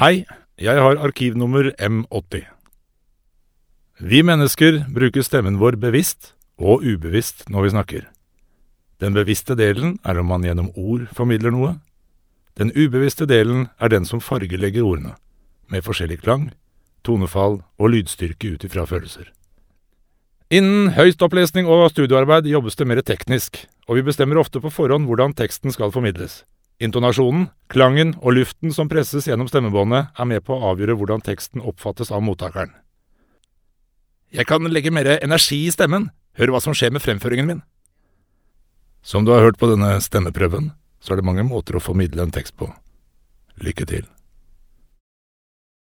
Hei, jeg har arkivnummer M80. Vi mennesker bruker stemmen vår bevisst og ubevisst når vi snakker. Den bevisste delen er om man gjennom ord formidler noe. Den ubevisste delen er den som fargelegger ordene, med forskjellig klang, tonefall og lydstyrke ut ifra følelser. Innen høystopplesning og studioarbeid jobbes det mer teknisk, og vi bestemmer ofte på forhånd hvordan teksten skal formidles. Intonasjonen, klangen og luften som presses gjennom stemmebåndet er med på å avgjøre hvordan teksten oppfattes av mottakeren. Jeg kan legge mer energi i stemmen. Hør hva som skjer med fremføringen min. Som du har hørt på denne stemmeprøven, så er det mange måter å formidle en tekst på. Lykke til.